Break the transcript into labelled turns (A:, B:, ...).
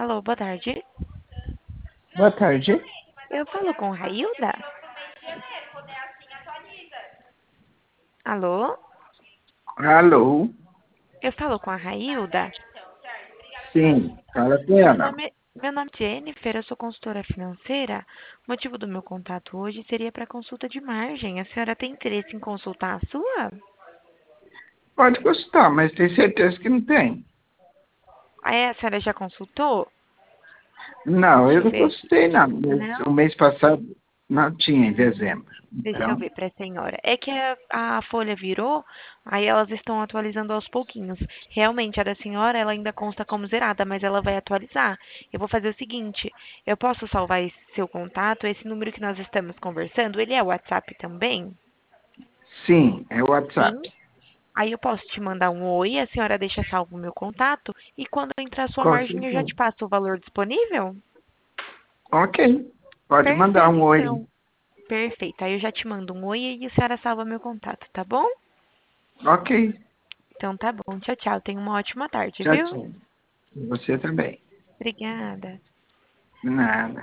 A: Alô, boa tarde.
B: Boa tarde.
A: Eu falo com Railda? Alô?
B: Alô?
A: Eu falo com a Railda?
B: Sim, fala com
A: Meu
B: ela.
A: nome, meu nome é Jennifer, eu sou consultora financeira. O motivo do meu contato hoje seria para consulta de margem. A senhora tem interesse em consultar a sua?
B: Pode gostar, mas tem certeza que não tem.
A: Ah, a senhora já consultou?
B: Não,
A: Deixa
B: eu
A: eu
B: não
A: ver aqui.
B: gostei, não. O
A: Não?
B: mês passado não tinha, em
A: Hum,
B: dezembro.
A: Deixa eu
B: Então,
A: ver para a senhora. É que a folha virou, aí elas estão atualizando aos pouquinhos. Realmente, a da senhora, ela ainda consta como zerada, mas ela vai atualizar. Eu vou fazer o seguinte, eu posso salvar esse seu contato, esse número que nós estamos conversando, ele é o WhatsApp também?
B: sim, é o
A: Sim.
B: WhatsApp.
A: Aí eu posso te mandar um oi, a senhora deixa salvo o meu contato, e quando entrar a sua
B: Com
A: margem eu já
B: certeza.
A: te passo o valor disponível?
B: Ok, pode mandar
A: Perfeito,
B: um oi.
A: então. Perfeito. Aí eu já te mando um oi e a senhora salva meu contato, tá bom?
B: Ok,
A: Então tá bom. Tchau, tchau. Tenha uma ótima tarde,
B: tchau,
A: viu?
B: tchau. Você também.
A: Obrigada.
B: Nada.